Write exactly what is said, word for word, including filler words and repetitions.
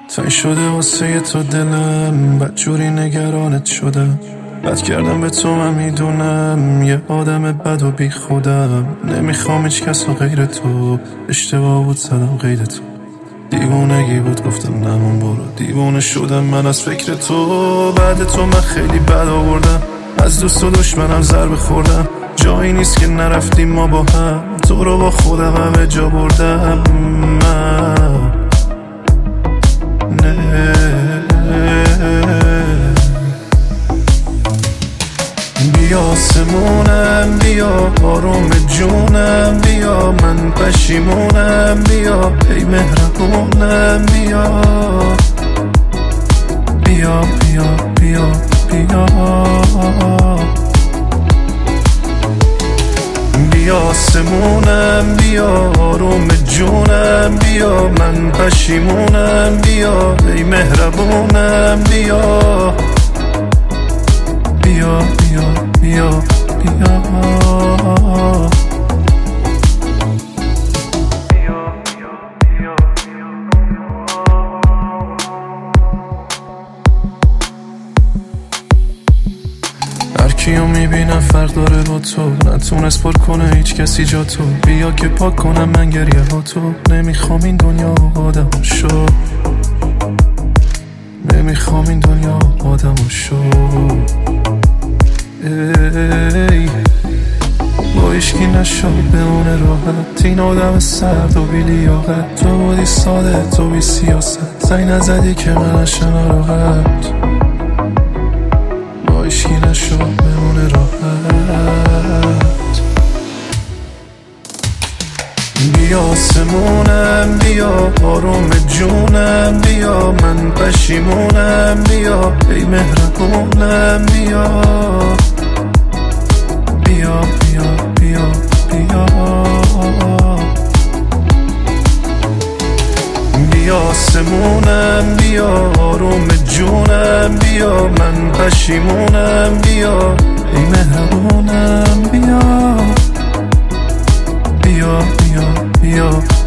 تای شده واسه تو دلم، بدجوری نگرانت شدم. بد کردم به تو من میدونم، یه آدم بد و بی خودم. نمیخوام هیچ کس و غیر تو، اشتباه بود زدم غیر تو. دیوونگی بود گفتم نمون برو، دیوونه شدم من از فکر تو. بعد تو من خیلی بد آوردم، از دوست و دشمنم ضربه خوردم. جایی نیست که نرفتیم ما با هم، تو رو با خودم همه جا بردم من. نه بیا آسمونم، بیا آروم جونم، بیا من پشیمونم، بیا ای مهربونم، بیا بیا بیا بیا بیا بیا آسمونم، بیا آروم جونم، بیا من پشیمونم، بیا ای مهربونم، بیا بیا بیا بیا بیا هر کیو میبینم فرق داره با تو، نتونست پر کنه هیچ کسی جا تو. بیا که پاک کنم من گریه ها تو، نمیخوام این دنیا آدم شو، نمیخوام این دنیا آدم شو. ای با ایشکی نشو بمونه راحت، این آدم سرد و بی لیاقت. تو بودی ساده، تو بی سیاست، زنگ نزدی که من اشن راحت. با ایشکی نشو بمونه راحت. بیا آسمونم، بیا آروم جونم، بیا من پشیمونم، بیا ای مهربونم، بیا بیا بیا بیا بیا بیا آسمونم، بیا آروم جونم، بیا من پشیمونم، بیا ای مهربونم، بیا بیا بیا بیا